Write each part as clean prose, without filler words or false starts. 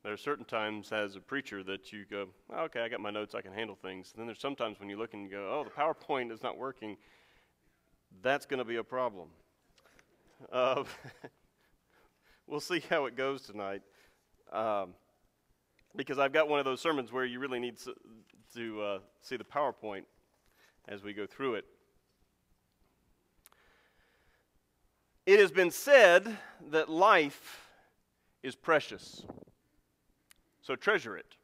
There are certain times as a preacher that you go, "Oh, okay, I got my notes, I can handle things." And then there's sometimes when you look and you go, "Oh, the PowerPoint is not working." That's going to be a problem. We'll see how it goes tonight. Because I've got one of those sermons where you really need to see the PowerPoint as we go through it. It has been said that life is precious, so treasure it.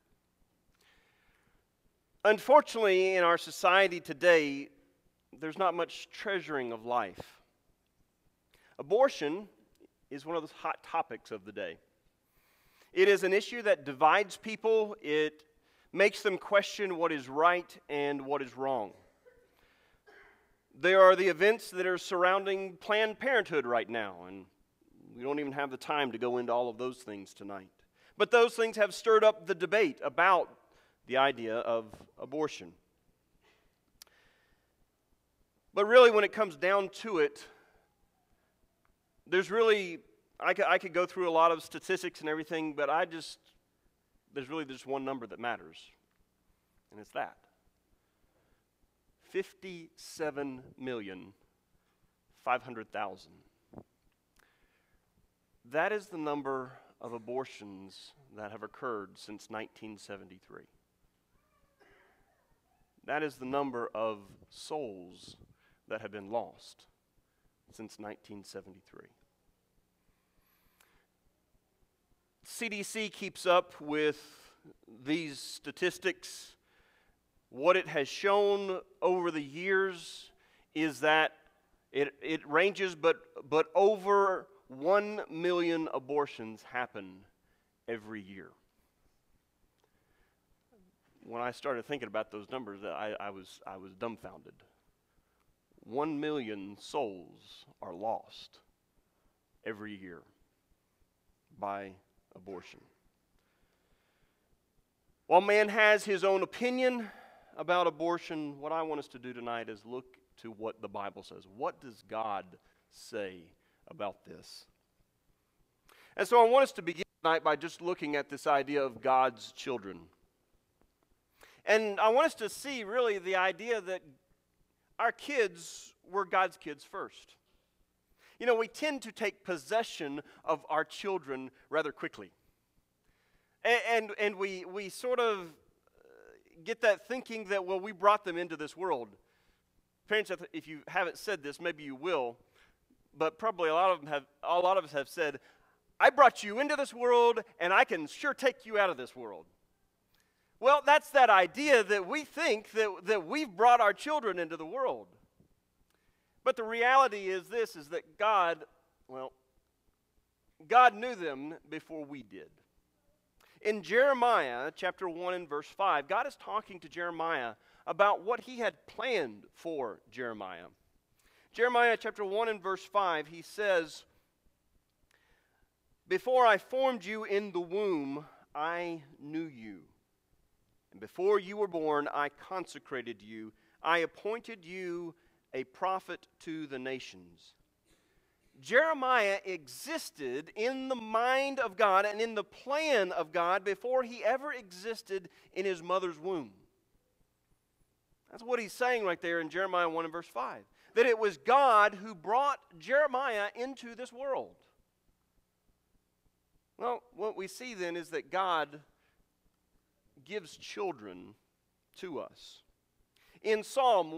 Unfortunately, in our society today, there's not much treasuring of life. Abortion is one of those hot topics of the day. It is an issue that divides people. It makes them question what is right and what is wrong. There are the events that are surrounding Planned Parenthood right now, and we don't even have the time to go into all of those things tonight. But those things have stirred up the debate about the idea of abortion. But really, when it comes down to it, there's really, I could go through a lot of statistics and everything, but there's really just one number that matters, and it's that. 57,500,000. That is the number of abortions that have occurred since 1973. That is the number of souls that have been lost since 1973. CDC keeps up with these statistics. What it has shown over the years is that it ranges, but over 1 million abortions happen every year. When I started thinking about those numbers, I was dumbfounded. 1 million souls are lost every year by abortion. While man has his own opinion about abortion, what I want us to do tonight is look to what the Bible says. What does God say about this? And so I want us to begin tonight by just looking at this idea of God's children. And I want us to see really the idea that our kids were God's kids first. You know, we tend to take possession of our children rather quickly. And we sort of get that thinking that, well, we brought them into this world. Parents, if you haven't said this, maybe you will, but probably a lot of us have said, I brought you into this world, and I can sure take you out of this world. Well, that's that idea that we think that we've brought our children into the world. But the reality is this, is that God knew them before we did. In Jeremiah chapter 1 and verse 5, God is talking to Jeremiah about what he had planned for Jeremiah. Jeremiah chapter 1 and verse 5, he says, "Before I formed you in the womb, I knew you. And before you were born, I consecrated you. I appointed you a prophet to the nations." Jeremiah existed in the mind of God and in the plan of God before he ever existed in his mother's womb. That's what he's saying right there in Jeremiah 1 and verse 5. That it was God who brought Jeremiah into this world. Well, what we see then is that God gives children to us. In Psalm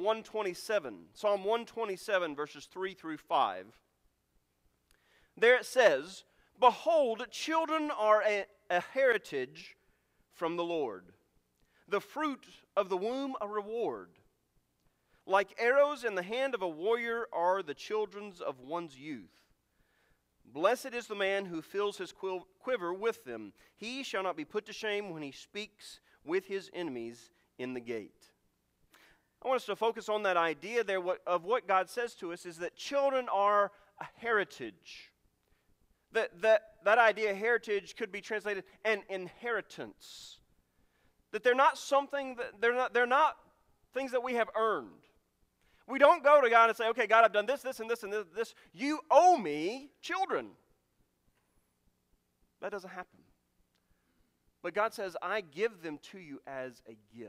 127 verses 3 through 5, there it says, "Behold, children are a heritage from the Lord, the fruit of the womb a reward. Like arrows in the hand of a warrior are the children of one's youth. Blessed is the man who fills his quiver with them. He shall not be put to shame when he speaks with his enemies in the gate." I want us to focus on that idea there of what God says to us is that children are a heritage. That idea, heritage, could be translated an inheritance. That they're not something that they're not things that we have earned. We don't go to God and say, "Okay, God, I've done this, this, and this, and this. You owe me children." That doesn't happen. But God says, I give them to you as a gift.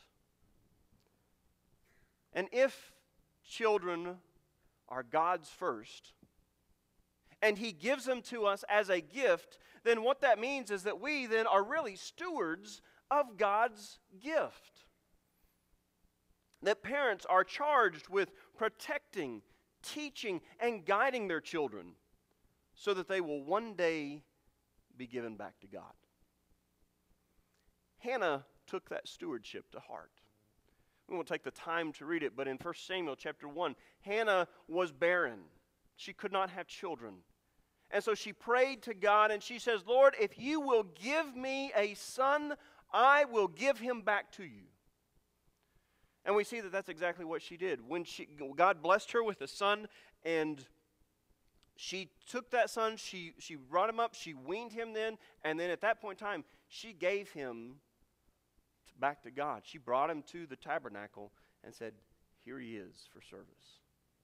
And if children are God's first, and He gives them to us as a gift, then what that means is that we then are really stewards of God's gift. That parents are charged with protecting, teaching, and guiding their children so that they will one day be given back to God. Hannah took that stewardship to heart. We won't take the time to read it, but in 1 Samuel chapter 1, Hannah was barren. She could not have children. And so she prayed to God and she says, Lord, if you will give me a son, I will give him back to you. And we see that that's exactly what she did. When God blessed her with a son, and she took that son, she brought him up, she weaned him then, and then at that point in time, she gave him back to God. She brought him to the tabernacle and said, here he is for service.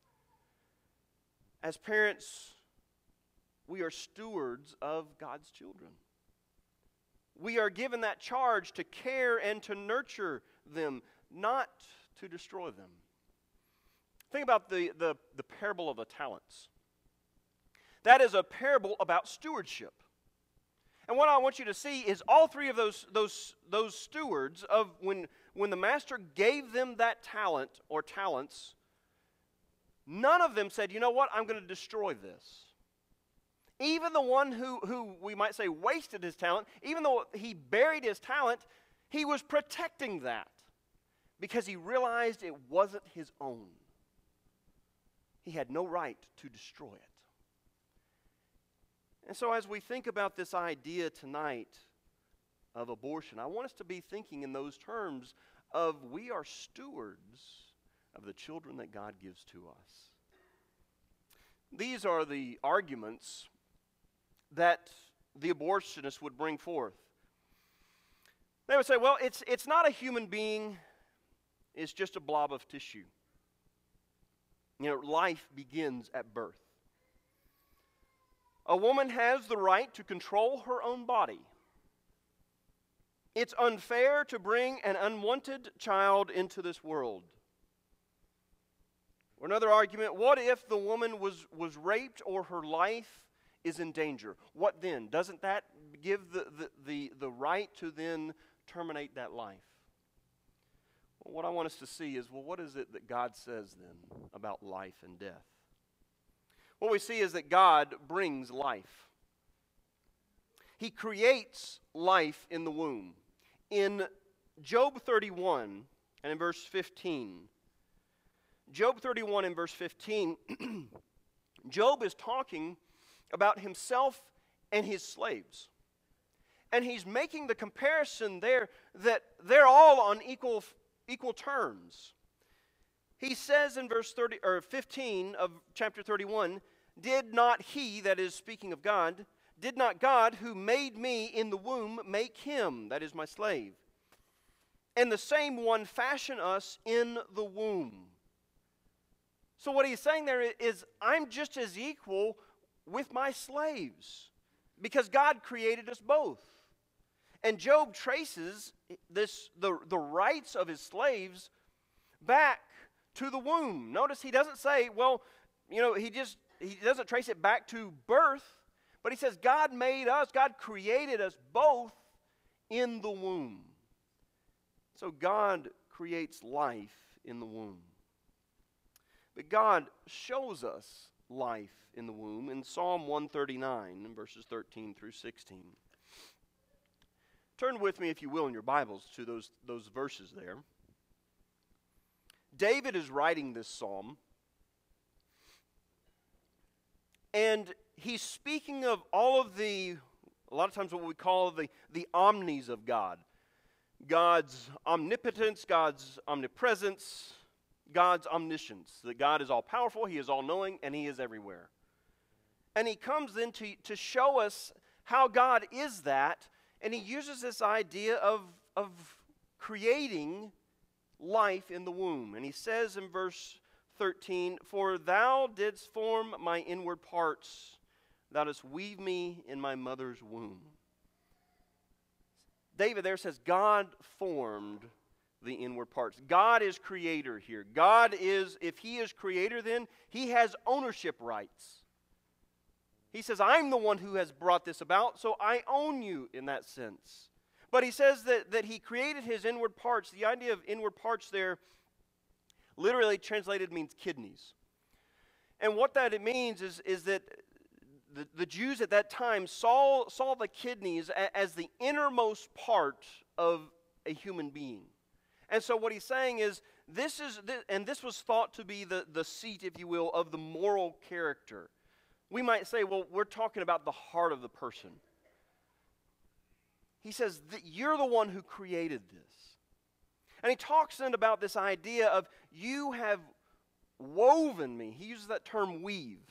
As parents, we are stewards of God's children. We are given that charge to care and to nurture them, not to destroy them. Think about the parable of the talents. That is a parable about stewardship. And what I want you to see is all three of those stewards of when the master gave them that talent or talents, none of them said, you know what, I'm going to destroy this. Even the one who we might say wasted his talent, even though he buried his talent, he was protecting that because he realized it wasn't his own. He had no right to destroy it. And so as we think about this idea tonight of abortion, I want us to be thinking in those terms of we are stewards of the children that God gives to us. These are the arguments that the abortionist would bring forth. They would say, well, it's not a human being, it's just a blob of tissue. You know, life begins at birth. A woman has the right to control her own body. It's unfair to bring an unwanted child into this world. Or another argument, what if the woman was raped or her life is in danger? What then? Doesn't that give the right to then terminate that life? Well, what I want us to see is, well, what is it that God says then about life and death? What we see is that God brings life. He creates life in the womb. In Job 31 and in verse 15, Job 31 and verse 15, Job is talking about himself and his slaves. And he's making the comparison there that they're all on equal terms. He says in verse 15 of chapter 31, did not he, that is speaking of God, did not God who made me in the womb make him, that is my slave, and the same one fashion us in the womb? So what he's saying there is, I'm just as equal with my slaves because God created us both. And Job traces the rights of his slaves back to the womb. Notice he doesn't say, well, you know, he doesn't trace it back to birth, but he says God made us, God created us both in the womb. So God creates life in the womb. But God shows us life in the womb in Psalm 139, verses 13 through 16. Turn with me, if you will, in your Bibles to those verses there. David is writing this psalm, and he's speaking of all of a lot of times what we call the omnis of God. God's omnipotence, God's omnipresence, God's omniscience. That God is all-powerful, He is all-knowing, and He is everywhere. And He comes then to show us how God is that, and He uses this idea of creating life in the womb. And He says in verse 13, for thou didst form my inward parts, thou didst weave me in my mother's womb. David there says God formed the inward parts. God is creator here. God is, if he is creator, then he has ownership rights. He says, I'm the one who has brought this about, so I own you in that sense. But he says that he created his inward parts. The idea of inward parts there, literally translated, means kidneys. And what that it means is that the Jews at that time saw the kidneys as the innermost part of a human being. And so what he's saying is, this was thought to be the seat, if you will, of the moral character. We might say, well, we're talking about the heart of the person. He says that you're the one who created this. And he talks then about this idea of, you have woven me. He uses that term, weave.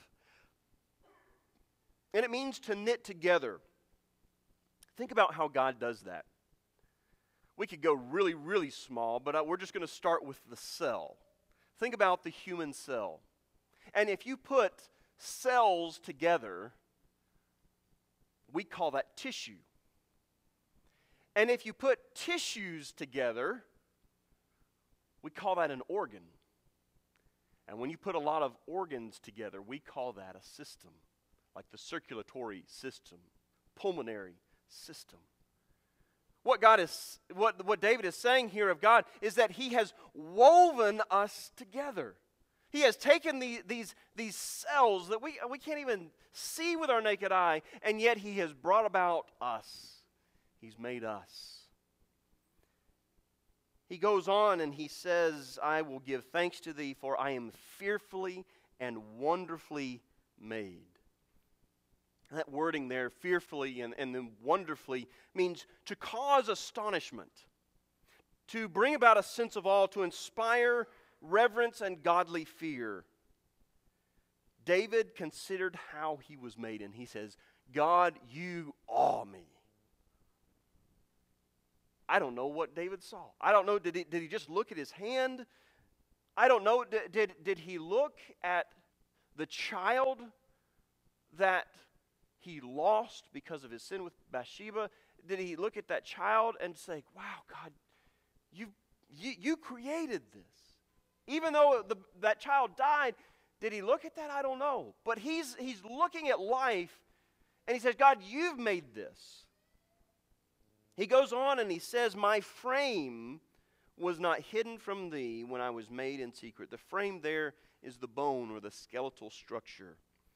And it means to knit together. Think about how God does that. We could go really, really small, but we're just going to start with the cell. Think about the human cell. And if you put cells together, we call that tissue. And if you put tissues together, we call that an organ. And when you put a lot of organs together, we call that a system, like the circulatory system, pulmonary system. What David is saying here of God is that he has woven us together. He has taken these cells that we can't even see with our naked eye, and yet he has brought about us. He's made us. He goes on and he says, I will give thanks to thee, for I am fearfully and wonderfully made. That wording there, fearfully and then wonderfully, means to cause astonishment, to bring about a sense of awe, to inspire reverence and godly fear. David considered how he was made, and he says, God, you awe me. I don't know what David saw. I don't know, did he just look at his hand? I don't know, did he look at the child that he lost because of his sin with Bathsheba? Did he look at that child and say, wow, God, you created this? Even though that child died, did he look at that? I don't know. But he's looking at life, and he says, God, you've made this. He goes on and he says, my frame was not hidden from thee when I was made in secret. The frame there is the bone or the skeletal structure.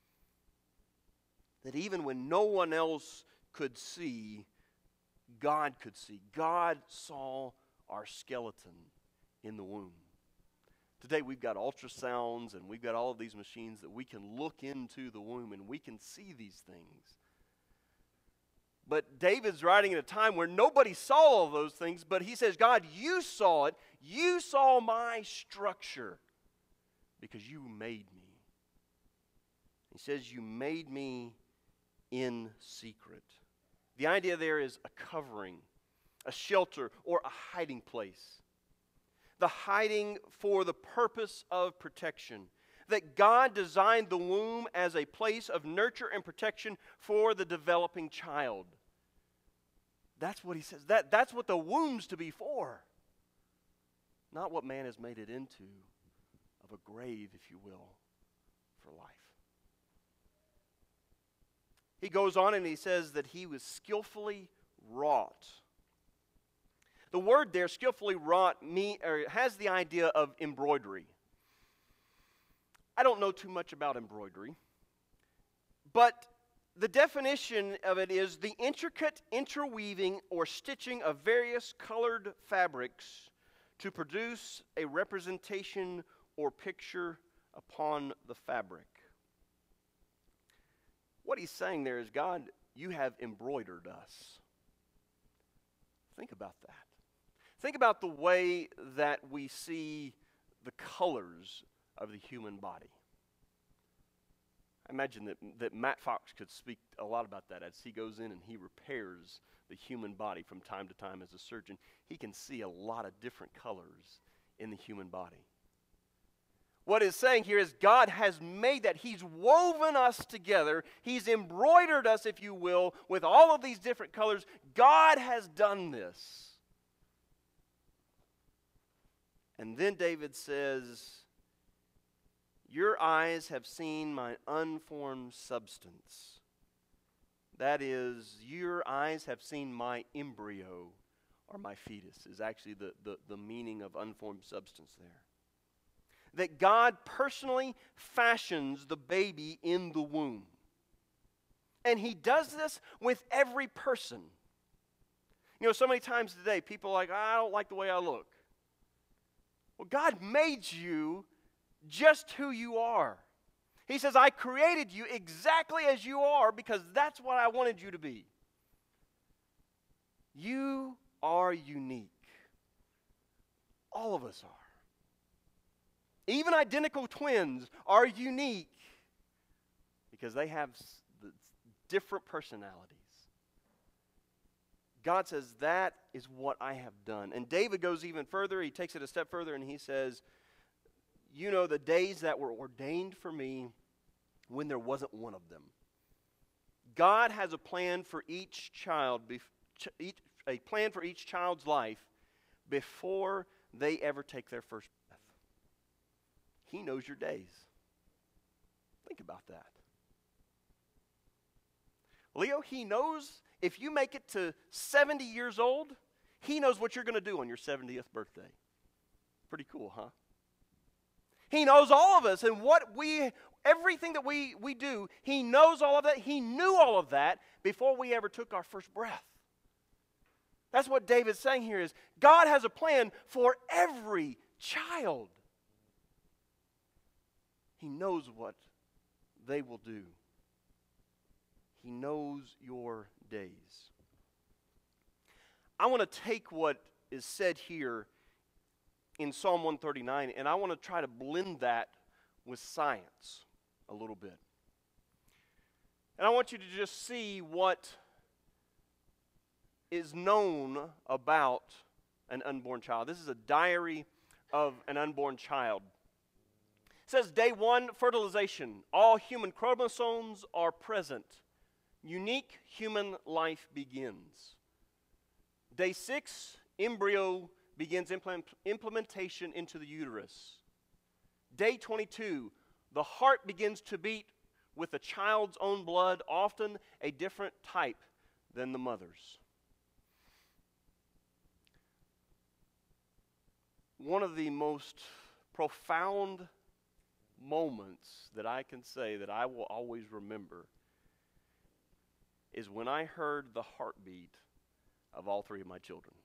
That even when no one else could see, God could see. God saw our skeleton in the womb. Today we've got ultrasounds and we've got all of these machines that we can look into the womb and we can see these things. But David's writing at a time where nobody saw all those things, but he says, God, you saw it. You saw my structure because you made me. He says, you made me in secret. The idea there is a covering, a shelter, or a hiding place. The hiding for the purpose of protection. That God designed the womb as a place of nurture and protection for the developing child. That's what he says. That's what the womb's to be for. Not what man has made it into, of a grave, if you will, for life. He goes on and he says that he was skillfully wrought. The word there, skillfully wrought, has the idea of embroidery. I don't know too much about embroidery, but the definition of it is the intricate interweaving or stitching of various colored fabrics to produce a representation or picture upon the fabric. What he's saying there is, God, you have embroidered us. Think about that. Think about the way that we see the colors of the human body. I imagine that Matt Fox could speak a lot about that as he goes in and he repairs the human body from time to time as a surgeon. He can see a lot of different colors in the human body. What it's saying here is God has made that. He's woven us together. He's embroidered us, if you will, with all of these different colors. God has done this. And then David says, your eyes have seen my unformed substance. That is, your eyes have seen my embryo, or my fetus, is actually the meaning of unformed substance there. That God personally fashions the baby in the womb. And He does this with every person. You know, so many times today, people are like, I don't like the way I look. Well, God made you just who you are. He says, I created you exactly as you are because that's what I wanted you to be. You are unique. All of us are. Even identical twins are unique because they have different personalities. God says, that is what I have done. And David goes even further. He takes it a step further and he says, you know, the days that were ordained for me when there wasn't one of them. God has a plan for each child, a plan for each child's life before they ever take their first breath. He knows your days. Think about that. Leo, He knows if you make it to 70 years old, He knows what you're going to do on your 70th birthday. Pretty cool, huh? He knows all of us and everything that we do, He knows all of that. He knew all of that before we ever took our first breath. That's what David's saying here is God has a plan for every child. He knows what they will do. He knows your days. I want to take what is said here in Psalm 139, and I want to try to blend that with science a little bit. And I want you to just see what is known about an unborn child. This is a diary of an unborn child. It says, day 1, fertilization. All human chromosomes are present. Unique human life begins. Day 6, embryo begins implementation into the uterus. Day 22, the heart begins to beat with the child's own blood, often a different type than the mother's. One of the most profound moments that I can say that I will always remember is when I heard the heartbeat of all 3 of my children.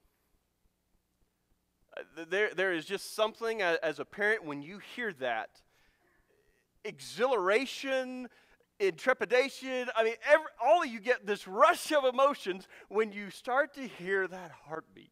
There is just something as a parent when you hear that, exhilaration, intrepidation. I mean, all of you get this rush of emotions when you start to hear that heartbeat.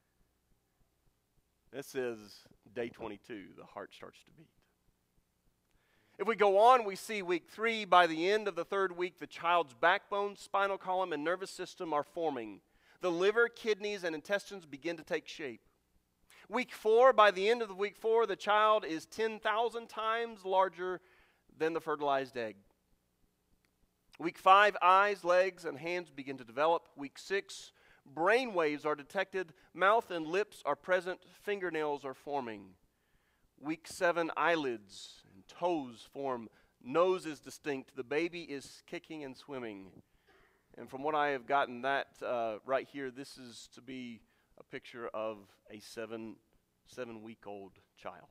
This is day 22, the heart starts to beat. If we go on, we see week 3, by the end of the 3rd week, the child's backbone, spinal column, and nervous system are forming. The liver, kidneys, and intestines begin to take shape. Week 4, by the end of the week 4, the child is 10,000 times larger than the fertilized egg. Week 5, eyes, legs, and hands begin to develop. Week 6, brain waves are detected, mouth and lips are present, fingernails are forming. Week 7, eyelids and toes form, nose is distinct, the baby is kicking and swimming. And from what I have gotten that right here, this is to be a picture of a 7-week-old child.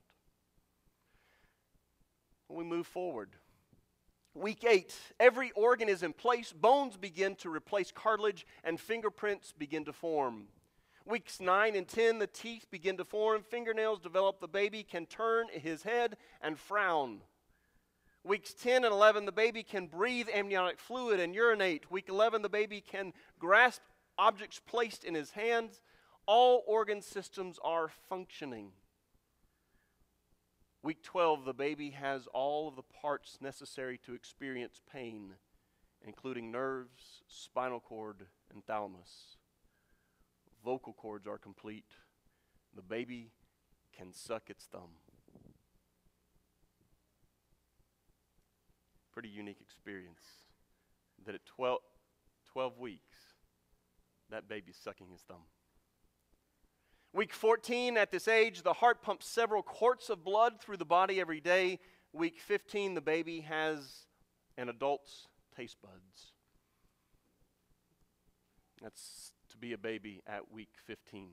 When we move forward, week 8, every organ is in place, bones begin to replace cartilage, and fingerprints begin to form. Weeks 9 and 10, the teeth begin to form, fingernails develop, the baby can turn his head and frown. Weeks 10 and 11, the baby can breathe amniotic fluid and urinate. Week 11, the baby can grasp objects placed in his hands. All organ systems are functioning. Week 12, the baby has all of the parts necessary to experience pain, including nerves, spinal cord, and thalamus. Vocal cords are complete. The baby can suck its thumb. pretty unique experience that at 12 weeks, that baby's sucking his thumb. Week 14, at this age, the heart pumps several quarts of blood through the body every day. Week 15, the baby has an adult's taste buds. That's to be a baby at week 15.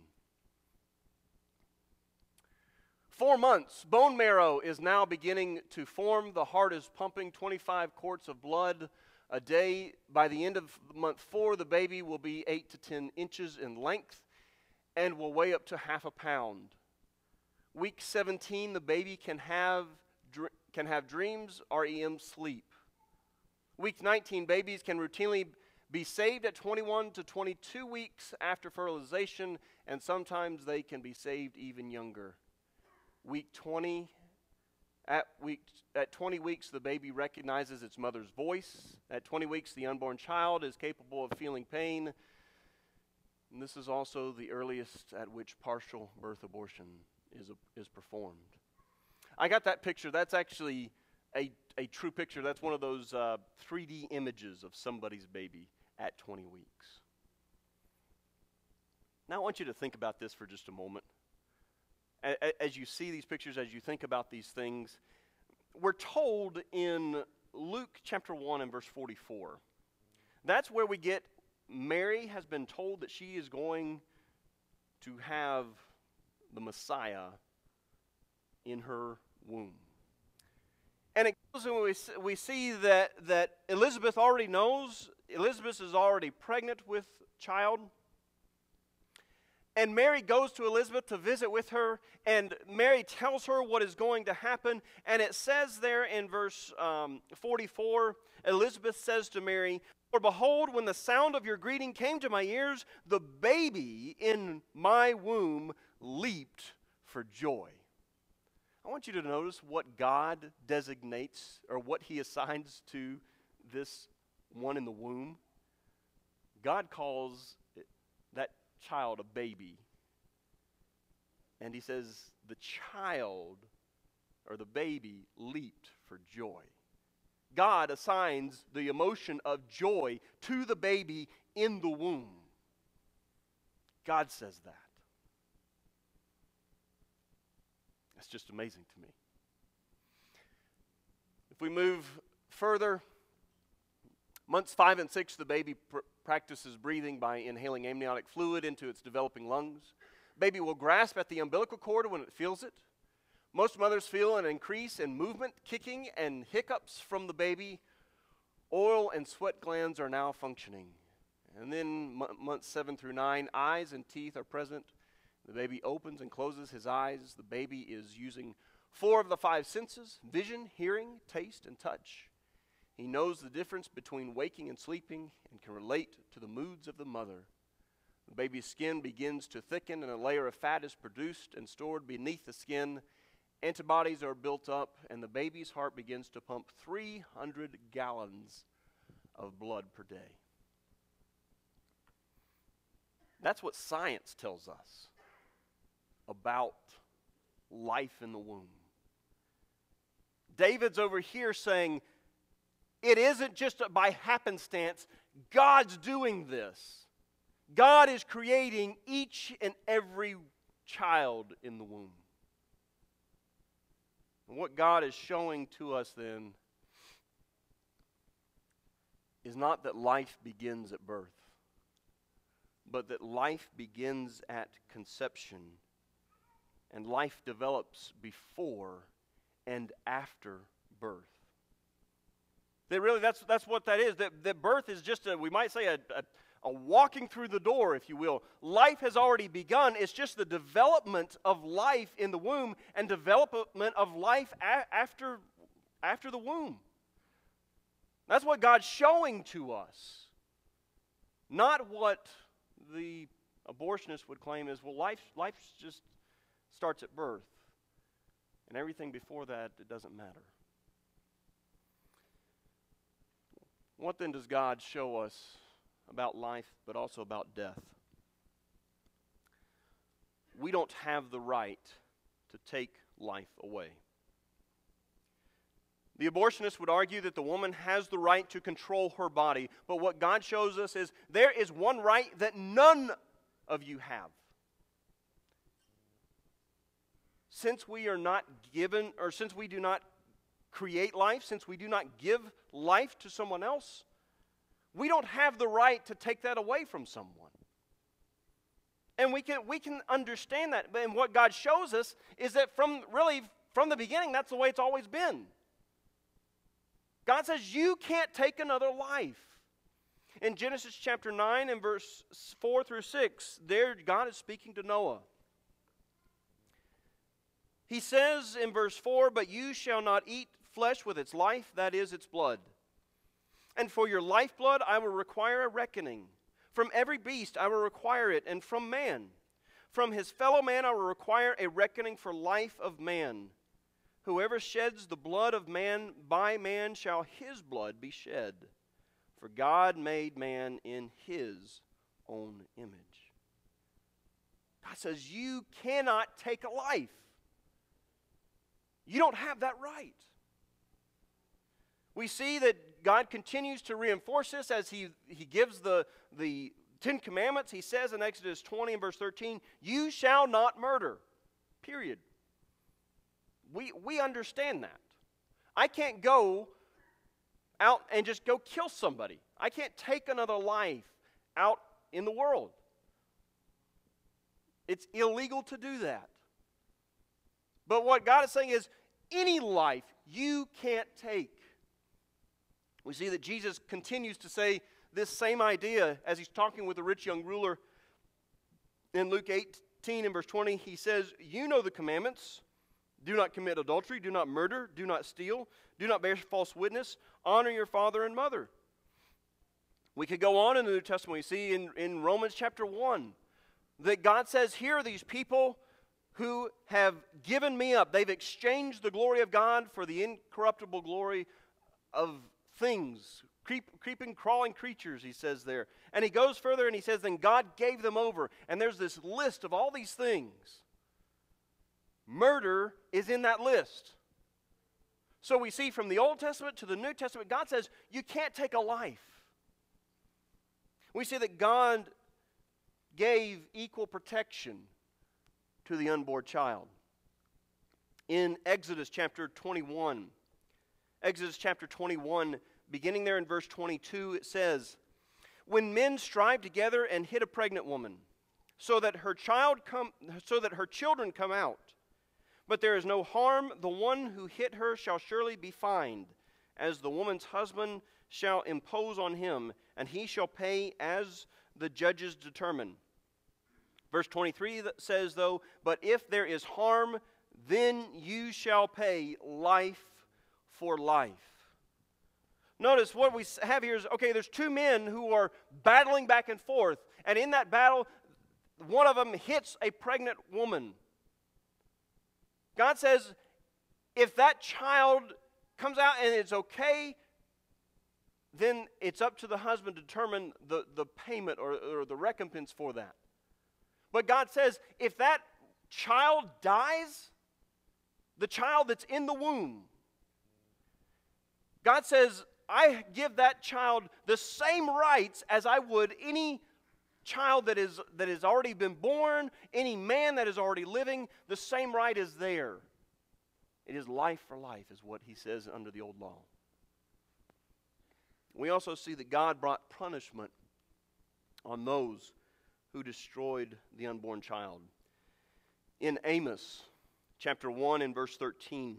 4 months, bone marrow is now beginning to form. The heart is pumping 25 quarts of blood a day. By the end of month 4, the baby will be 8 to 10 inches in length and will weigh up to half a pound. Week 17, the baby can have dreams, REM, sleep. Week 19, babies can routinely be saved at 21 to 22 weeks after fertilization, and sometimes they can be saved even younger. At 20 weeks, the baby recognizes its mother's voice. At 20 weeks, the unborn child is capable of feeling pain. And this is also the earliest at which partial birth abortion is performed. I got that picture. That's actually a true picture. That's one of those 3D images of somebody's baby at 20 weeks. Now I want you to think about this for just a moment. As you see these pictures, as you think about these things, we're told in Luke chapter 1 and verse 44. That's where we get Mary has been told that she is going to have the Messiah in her womb. And it goes, and we see that Elizabeth already knows. Elizabeth is already pregnant with child. And Mary goes to Elizabeth to visit with her, and Mary tells her what is going to happen. And it says there in verse 44, Elizabeth says to Mary, "For behold, when the sound of your greeting came to my ears, the baby in my womb leaped for joy." I want you to notice what God designates, or what He assigns to this one in the womb. God calls that child a baby. And He says the child, or the baby, leaped for joy. God assigns the emotion of joy to the baby in the womb. God says that. That's just amazing to me. If we move further, months 5 and 6, the baby practices breathing by inhaling amniotic fluid into its developing lungs. Baby will grasp at the umbilical cord when it feels it. Most mothers feel an increase in movement, kicking, and hiccups from the baby. Oil and sweat glands are now functioning. And then months 7 through 9, eyes and teeth are present. The baby opens and closes his eyes. The baby is using 4 of the 5 senses: vision, hearing, taste, and touch. He knows the difference between waking and sleeping and can relate to the moods of the mother. The baby's skin begins to thicken and a layer of fat is produced and stored beneath the skin. Antibodies are built up and the baby's heart begins to pump 300 gallons of blood per day. That's what science tells us about life in the womb. David's over here saying, it isn't just by happenstance. God's doing this. God is creating each and every child in the womb. And what God is showing to us then is not that life begins at birth, but that life begins at conception, and life develops before and after birth. That really, that's what that is. That birth is just we might say a walking through the door, if you will. Life has already begun. It's just the development of life in the womb and development of life after the womb. That's what God's showing to us. Not what the abortionist would claim is, well, life just starts at birth. And everything before that, it doesn't matter. What then does God show us about life, but also about death? We don't have the right to take life away. The abortionist would argue that the woman has the right to control her body. But what God shows us is there is one right that none of you have. Since we are not given, or since we do not create life, since we do not give life to someone else, we don't have the right to take that away from someone. And we can understand that. And what God shows us is that from the beginning, that's the way it's always been. God says you can't take another life. In Genesis chapter 9 and verse 4 through 6, there God is speaking to Noah. He says in verse 4, "But you shall not eat flesh with its life, that is, its blood. And for your lifeblood I will require a reckoning. From every beast I will require it, and from man. From his fellow man I will require a reckoning for life of man. Whoever sheds the blood of man, by man shall his blood be shed. For God made man in his own image." God says you cannot take a life. You don't have that right. We see that God continues to reinforce this as He gives the Ten Commandments. He says in Exodus 20 and verse 13, "You shall not murder." Period. We understand that. I can't go out and just go kill somebody. I can't take another life out in the world. It's illegal to do that. But what God is saying is, any life you can't take. We see that Jesus continues to say this same idea as He's talking with the rich young ruler. In Luke 18 and verse 20, He says, "You know the commandments. Do not commit adultery, do not murder, do not steal, do not bear false witness, honor your father and mother." We could go on in the New Testament. We see in Romans chapter 1 that God says, here are these people who have given me up. They've exchanged the glory of God for the incorruptible glory of things, creeping, crawling creatures, he says there. And he goes further and he says, then God gave them over. And there's this list of all these things. Murder is in that list. So we see from the Old Testament to the New Testament, God says you can't take a life. We see that God gave equal protection to the unborn child. In Exodus chapter 21, beginning there in verse 22, it says, "When men strive together and hit a pregnant woman, so that her children come out, but there is no harm, the one who hit her shall surely be fined, as the woman's husband shall impose on him, and he shall pay as the judges determine." Verse 23 says, though, "But if there is harm, then you shall pay life for life." Notice what we have here is, okay, there's two men who are battling back and forth, and in that battle, one of them hits a pregnant woman. God says, if that child comes out and it's okay, then it's up to the husband to determine the payment or the recompense for that. But God says, if that child dies, the child that's in the womb, God says, I give that child the same rights as I would any child that has already been born, any man that is already living. The same right is there. It is life for life, is what He says under the old law. We also see that God brought punishment on those who destroyed the unborn child. In Amos chapter 1 and verse 13,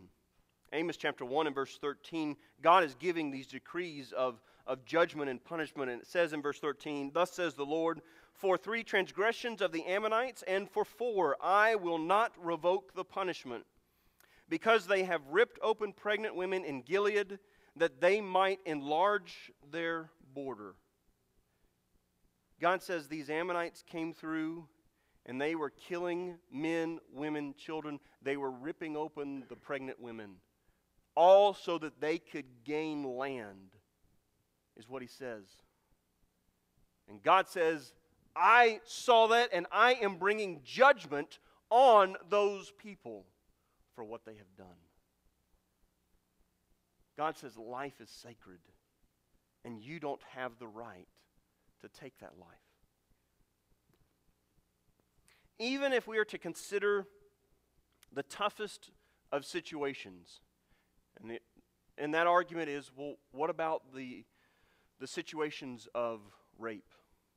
God is giving these decrees of judgment and punishment. And it says in verse 13, "Thus says the Lord, for 3 transgressions of the Ammonites, and for 4 I will not revoke the punishment, because they have ripped open pregnant women in Gilead, that they might enlarge their border." God says these Ammonites came through and they were killing men, women, children. They were ripping open the pregnant women, all so that they could gain land, is what He says. And God says, I saw that and I am bringing judgment on those people for what they have done. God says life is sacred, and you don't have the right to take that life. Even if we are to consider the toughest of situations, and that argument is, well, what about the situations of rape?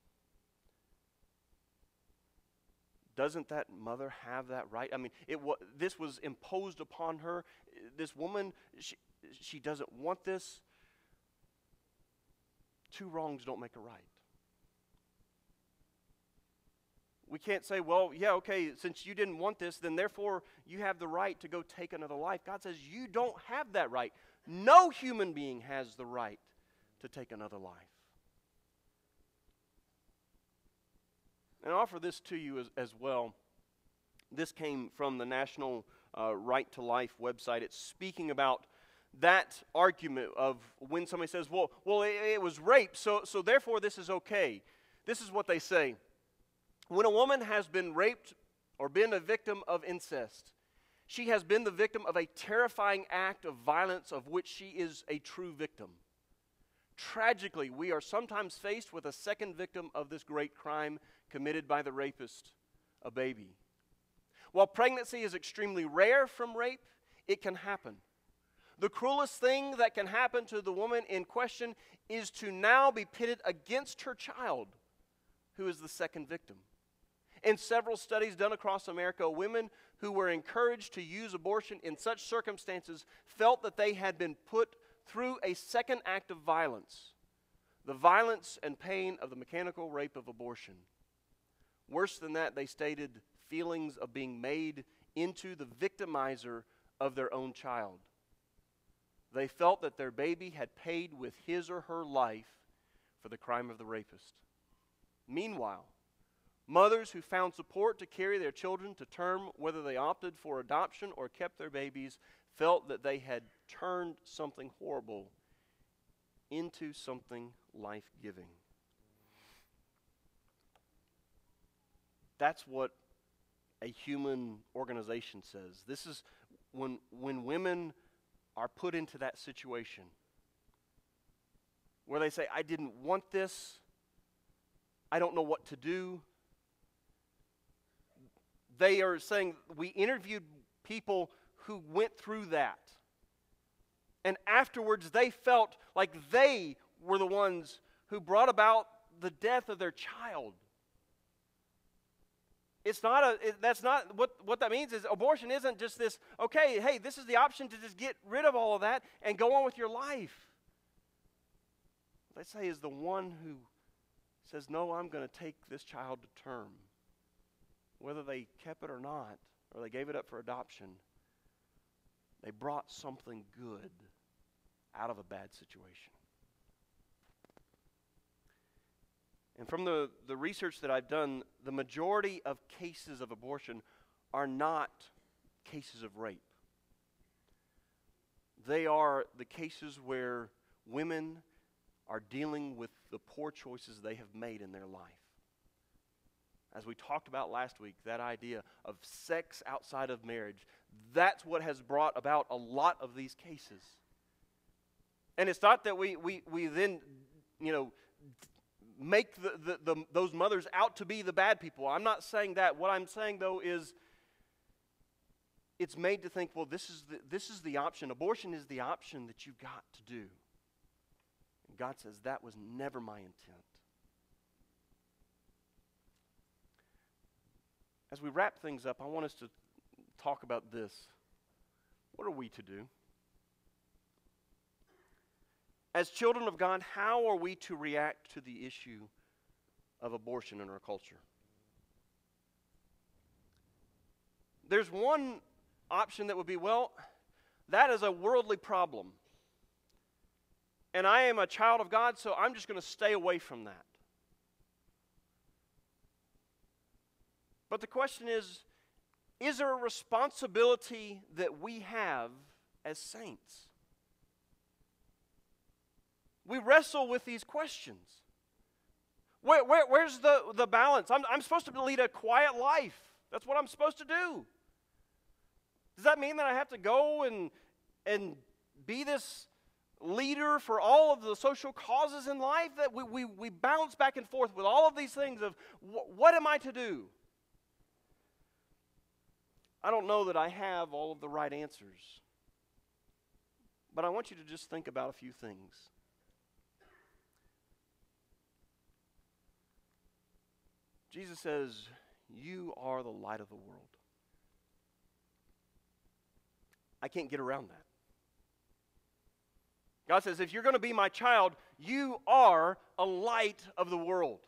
Doesn't that mother have that right? I mean, this was imposed upon her. This woman, she doesn't want this. Two wrongs don't make a right. We can't say, well, yeah, okay, since you didn't want this, then therefore you have the right to go take another life. God says you don't have that right. No human being has the right to take another life. And I offer this to you as well. This came from the National Right to Life website. It's speaking about that argument of when somebody says, well, it was rape, so therefore this is okay. This is what they say. When a woman has been raped or been a victim of incest, she has been the victim of a terrifying act of violence of which she is a true victim. Tragically, we are sometimes faced with a second victim of this great crime committed by the rapist, a baby. While pregnancy is extremely rare from rape, it can happen. The cruelest thing that can happen to the woman in question is to now be pitted against her child, who is the second victim. In several studies done across America, women who were encouraged to use abortion in such circumstances felt that they had been put through a second act of violence, the violence and pain of the mechanical rape of abortion. Worse than that, they stated feelings of being made into the victimizer of their own child. They felt that their baby had paid with his or her life for the crime of the rapist. Meanwhile, mothers who found support to carry their children to term, whether they opted for adoption or kept their babies, felt that they had turned something horrible into something life-giving. That's what a human organization says. This is when women are put into that situation where they say, I didn't want this, I don't know what to do. They are saying, we interviewed people who went through that. And afterwards, they felt like they were the ones who brought about the death of their child. That's not what that means is abortion isn't just this, okay, hey, this is the option to just get rid of all of that and go on with your life. What they say is the one who says, no, I'm going to take this child to term. Whether they kept it or not, or they gave it up for adoption, they brought something good out of a bad situation. And from the research that I've done, the majority of cases of abortion are not cases of rape. They are the cases where women are dealing with the poor choices they have made in their life. As we talked about last week, that idea of sex outside of marriage, that's what has brought about a lot of these cases. And it's not that we then, make those mothers out to be the bad people. I'm not saying that. What I'm saying, though, is it's made to think, well, this is the option. Abortion is the option that you've got to do. And God says, that was never my intent. As we wrap things up, I want us to talk about this. What are we to do? As children of God, how are we to react to the issue of abortion in our culture? There's one option that would be, well, that is a worldly problem. And I am a child of God, so I'm just going to stay away from that. But the question is there a responsibility that we have as saints? We wrestle with these questions. Where's the balance? I'm supposed to lead a quiet life. That's what I'm supposed to do. Does that mean that I have to go and be this leader for all of the social causes in life, that we bounce back and forth with all of these things of what am I to do? I don't know that I have all of the right answers, but I want you to just think about a few things. Jesus says, you are the light of the world. I can't get around that. God says, if you're going to be my child, you are a light of the world.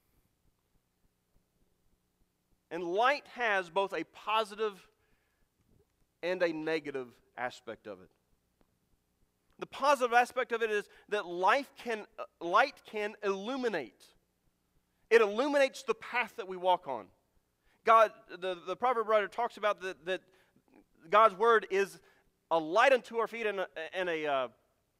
And light has both a positive and a negative aspect of it. The positive aspect of it is that light can illuminate. It illuminates the path that we walk on. God, the proverb writer talks about that God's word is a light unto our feet and a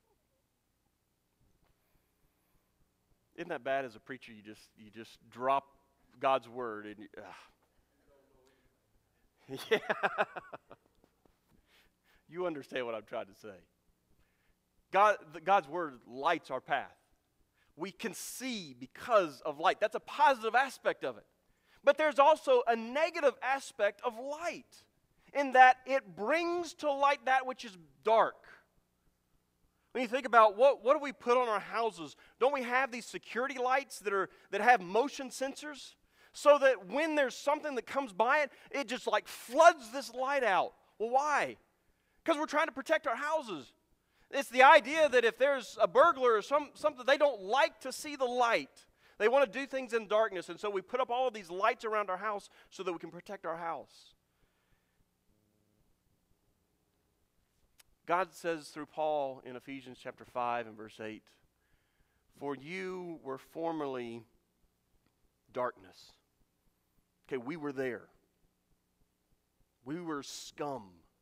isn't that bad as a preacher? You just drop God's word and yeah. You understand what I'm trying to say. God's word lights our path. We can see because of light. That's a positive aspect of it. But there's also a negative aspect of light, in that it brings to light that which is dark. When you think about what do we put on our houses, don't we have these security lights that have motion sensors? So that when there's something that comes by it, it just like floods this light out. Well, why? Because we're trying to protect our houses. It's the idea that if there's a burglar or something, they don't like to see the light. They want to do things in darkness, and so we put up all of these lights around our house so that we can protect our house. God says through Paul in Ephesians chapter 5 and verse 8, for you were formerly darkness. Okay, we were there. We were scum.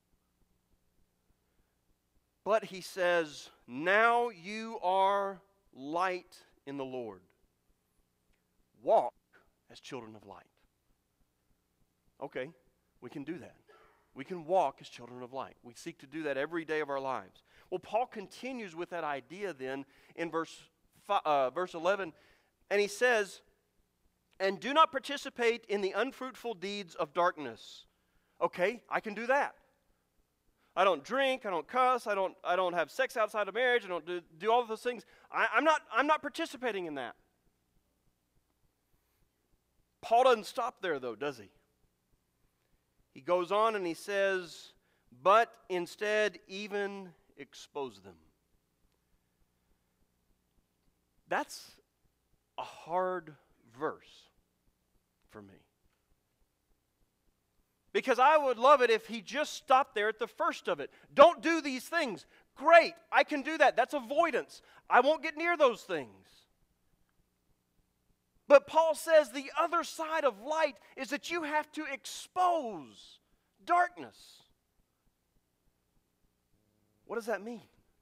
But he says, now you are light in the Lord. Walk as children of light. Okay, we can do that. We can walk as children of light. We seek to do that every day of our lives. Well, Paul continues with that idea then in verse 11, and he says, and do not participate in the unfruitful deeds of darkness. Okay, I can do that. I don't drink, I don't cuss, I don't have sex outside of marriage, I don't do all of those things. I'm not participating in that. Paul doesn't stop there though, does he? He goes on and he says, but instead even expose them. That's a hard verse for me. Because I would love it if he just stopped there at the first of it. Don't do these things. Great, I can do that. That's avoidance. I won't get near those things. But Paul says the other side of light is that you have to expose darkness. What does that mean?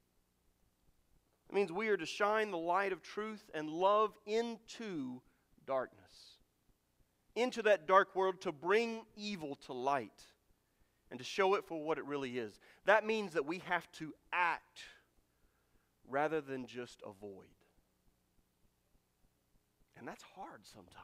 It means we are to shine the light of truth and love into darkness. Into that dark world, to bring evil to light and to show it for what it really is. That means that we have to act rather than just avoid. And that's hard sometimes.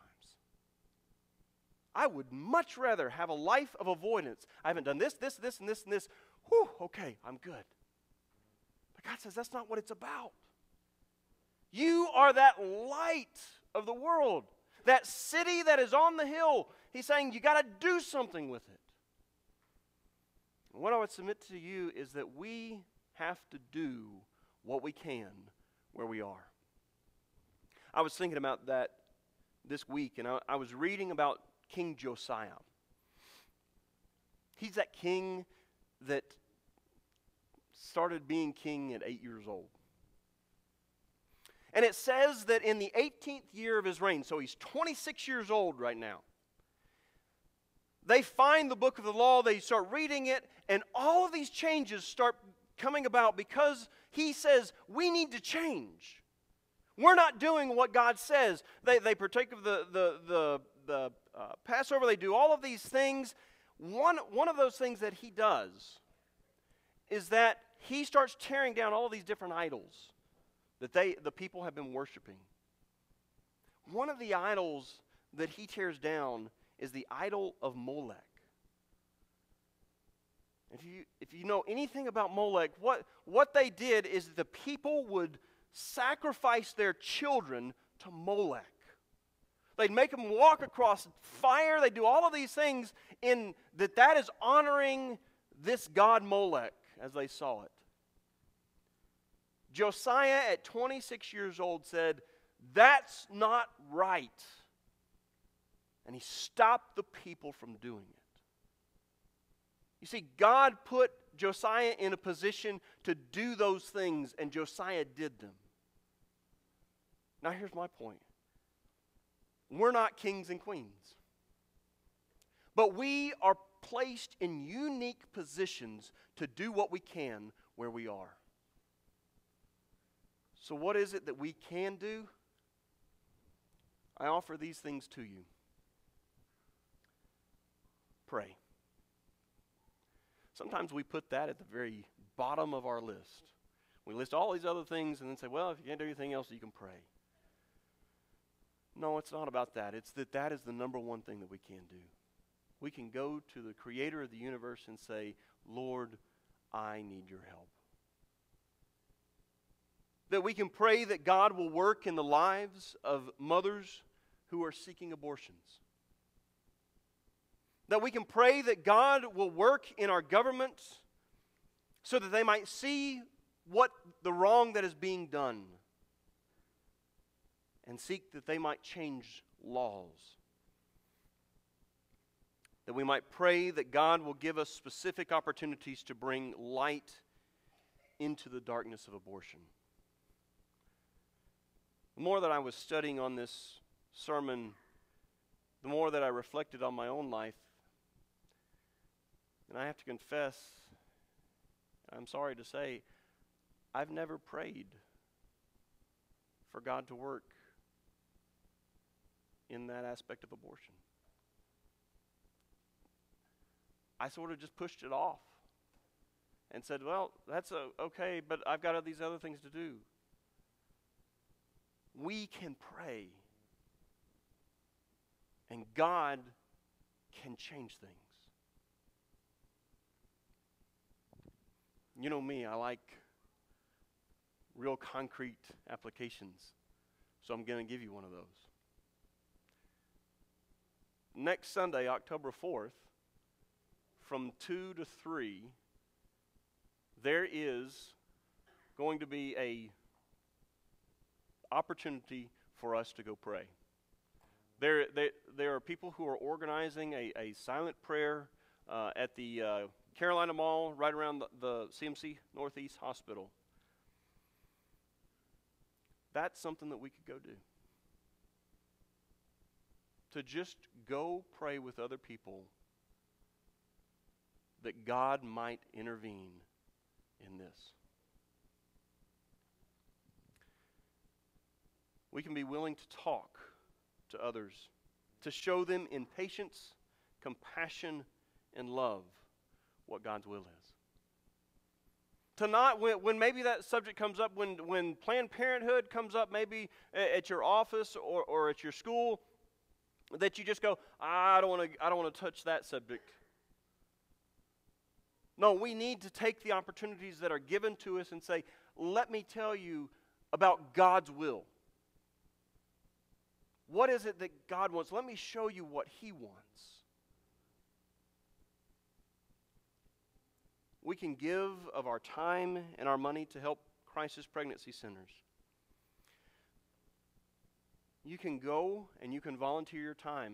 I would much rather have a life of avoidance. I haven't done this, and this, and this. Whew, okay, I'm good. But God says that's not what it's about. You are that light of the world. That city that is on the hill. He's saying you got to do something with it. And what I would submit to you is that we have to do what we can where we are. I was thinking about that this week, and I was reading about King Josiah. He's that king that started being king at 8 years old. And it says that in the 18th year of his reign, so he's 26 years old right now, they find the book of the law, they start reading it, and all of these changes start coming about because he says, we need to change. We're not doing what God says. They partake of the Passover, they do all of these things. One of those things that he does is that he starts tearing down all these different idols that the people have been worshiping. One of the idols that he tears down is the idol of Molech. If you know anything about Molech, what they did is the people would sacrifice their children to Molech. They'd make them walk across fire. They'd do all of these things in that is honoring this god Molech as they saw it. Josiah at 26 years old said, "That's not right." And he stopped the people from doing it. You see, God put Josiah in a position to do those things, and Josiah did them. Now here's my point. We're not kings and queens. But we are placed in unique positions to do what we can where we are. So what is it that we can do? I offer these things to you. Pray. Sometimes we put that at the very bottom of our list. We list all these other things and then say, well, if you can't do anything else, you can pray. No, it's not about that. It's that is the number one thing that we can do. We can go to the creator of the universe and say, Lord, I need your help. That we can pray that God will work in the lives of mothers who are seeking abortions. That we can pray that God will work in our government so that they might see what the wrong that is being done and seek that they might change laws. That we might pray that God will give us specific opportunities to bring light into the darkness of abortion. The more that I was studying on this sermon, the more that I reflected on my own life. And I have to confess, I'm sorry to say, I've never prayed for God to work in that aspect of abortion. I sort of just pushed it off and said, well, that's okay, but I've got these other things to do. We can pray, and God can change things. You know me, I like real concrete applications, so I'm going to give you one of those. Next Sunday, October 4th, from 2 to 3, there is going to be a opportunity for us to go pray. There are people who are organizing a silent prayer at the Carolina Mall, right around the CMC Northeast Hospital. That's something that we could go do. To just go pray with other people that God might intervene in this. We can be willing to talk to others, to show them in patience, compassion, and love what God's will is. To not, when maybe that subject comes up, when Planned Parenthood comes up, maybe at your office or at your school, that you just go, I don't want to touch that subject. No, we need to take the opportunities that are given to us and say, let me tell you about God's will. What is it that God wants? Let me show you what He wants. We can give of our time and our money to help crisis pregnancy centers. You can go and you can volunteer your time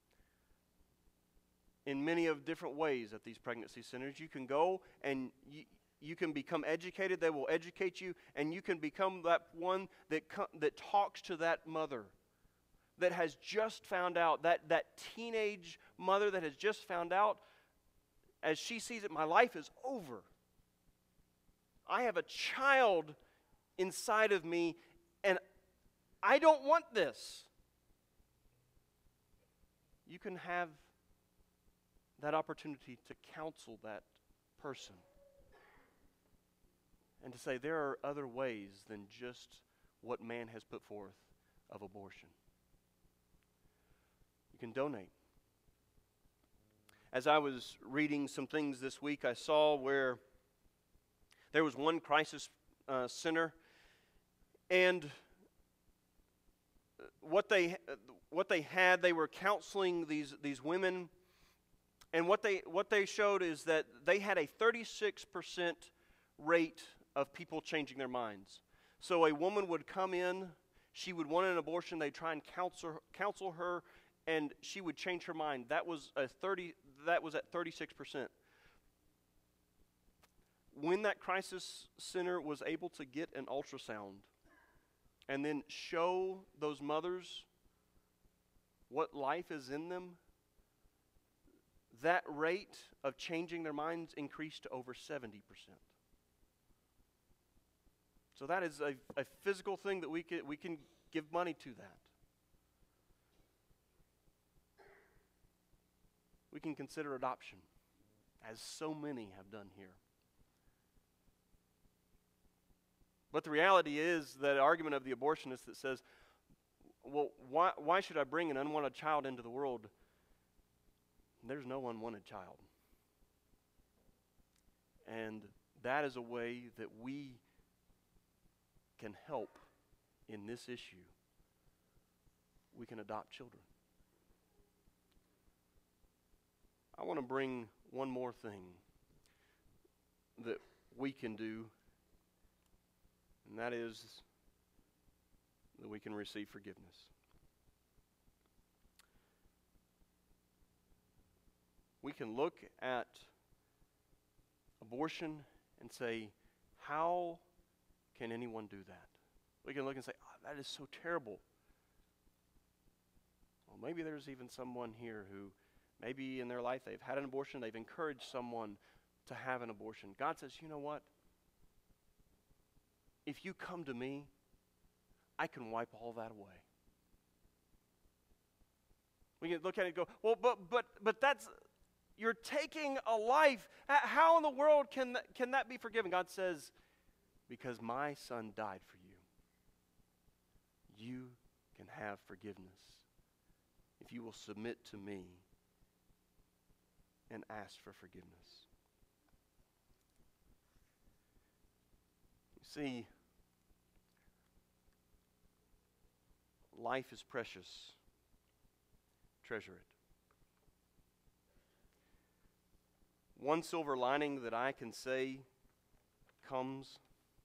in many of different ways at these pregnancy centers. You can go and you can become educated. They will educate you, and you can become that one that talks to that mother that has just found out, that teenage mother that has just found out, as she sees it, my life is over. I have a child inside of me, and I don't want this. You can have that opportunity to counsel that person. and to say there are other ways than just what man has put forth of abortion. You can donate. As I was reading some things this week, I saw where there was one crisis center, and what they had, they were counseling these women, and what they showed is that they had a 36% rate of people changing their minds. So a woman would come in, she would want an abortion, they'd try and counsel her, and she would change her mind. That was at 36%. When that crisis center was able to get an ultrasound and then show those mothers what life is in them, that rate of changing their minds increased to over 70%. So that is a physical thing that we can give money to that. We can consider adoption, as so many have done here. But the reality is that argument of the abortionist that says, well, why should I bring an unwanted child into the world? There's no unwanted child. And that is a way that we can help in this issue. We can adopt children. I want to bring one more thing that we can do, and that is that we can receive forgiveness. We can look at abortion and say, how can anyone do that? We can look and say, oh, that is so terrible. Well, maybe there's even someone here who maybe in their life they've had an abortion, they've encouraged someone to have an abortion. God says, you know what? If you come to me, I can wipe all that away. We can look at it and go, well, but that's, you're taking a life. How in the world can that be forgiven? God says, because my son died for you. You can have forgiveness if you will submit to me and ask for forgiveness. You see, life is precious. Treasure it. One silver lining that I can say comes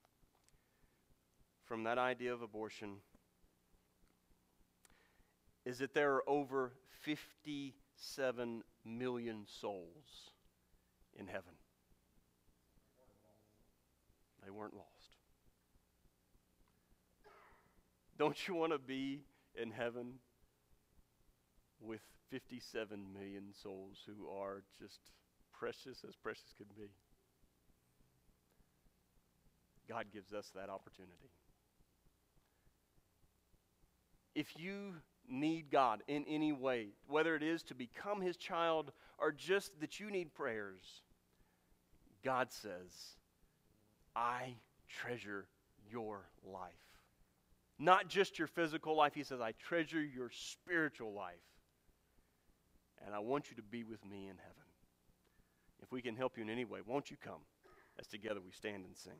from that idea of abortion is that there are over 57 million souls in heaven. They weren't lost. Don't you want to be in heaven with 57 million souls who are just precious as precious can be? God gives us that opportunity. If you need God in any way, whether it is to become His child or just that you need prayers, God says, I treasure your life. Not just your physical life. He says, I treasure your spiritual life. And I want you to be with me in heaven. If we can help you in any way, won't you come as together we stand and sing?